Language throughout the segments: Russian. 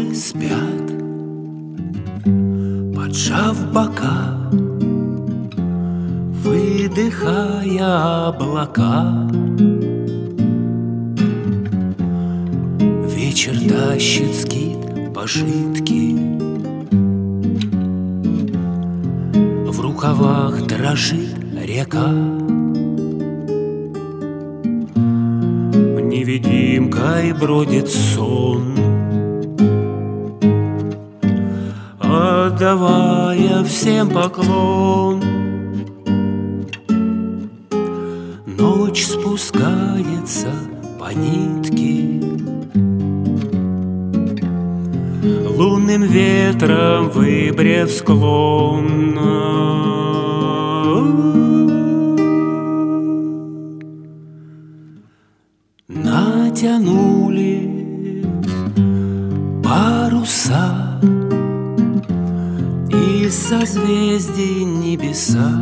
Горы спят, поджав бока, выдыхая облака. Вечер тащит скит пожитки, в рукавах дрожит река. Невидимкой бродит сон, отдавая всем поклон. Ночь спускается по нитке, лунным ветром выбрев склон. Натянули паруса из созвездий небеса.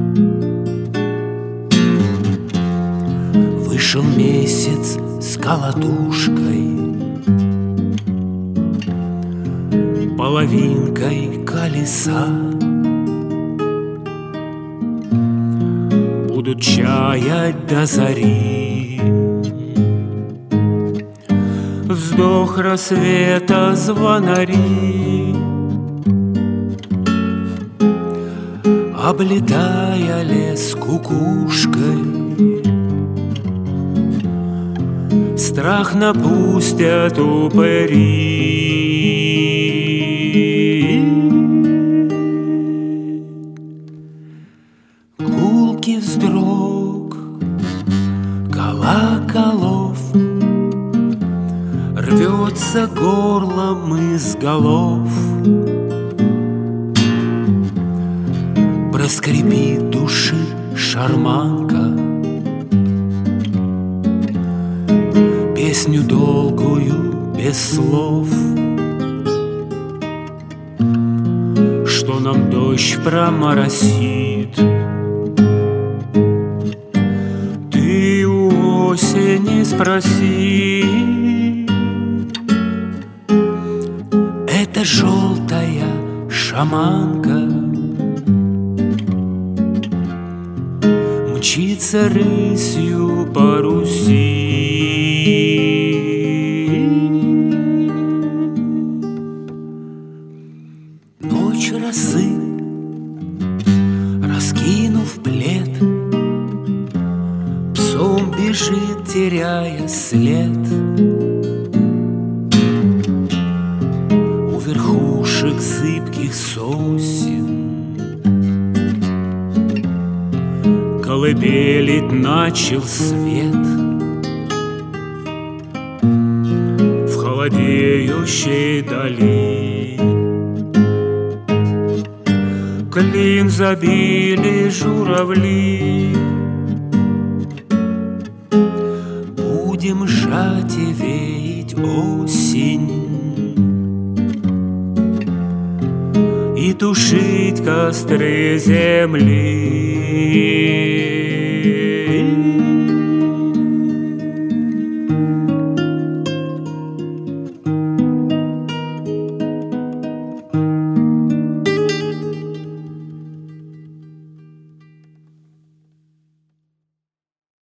Вышел месяц с колотушкой, половинкой колеса. Будут чаять до зари, вздох рассвета звонари, облетая лес кукушкой. Страх напустят упыри. Гулкий вздрог колоколов рвется горлом из голов. Проскрипит души шарманка, песню долгую без слов. Что нам дождь проморосит, ты у осени спроси. Это желтая шаманка мчится рысью по Руси. Ночь росы, раскинув плед, псом бежит, теряя след. У верхушек зыбких сосен колыбелить начал свет. В холодеющей дали клин забили журавли. Будем жать и веять осень и тушить костры земли.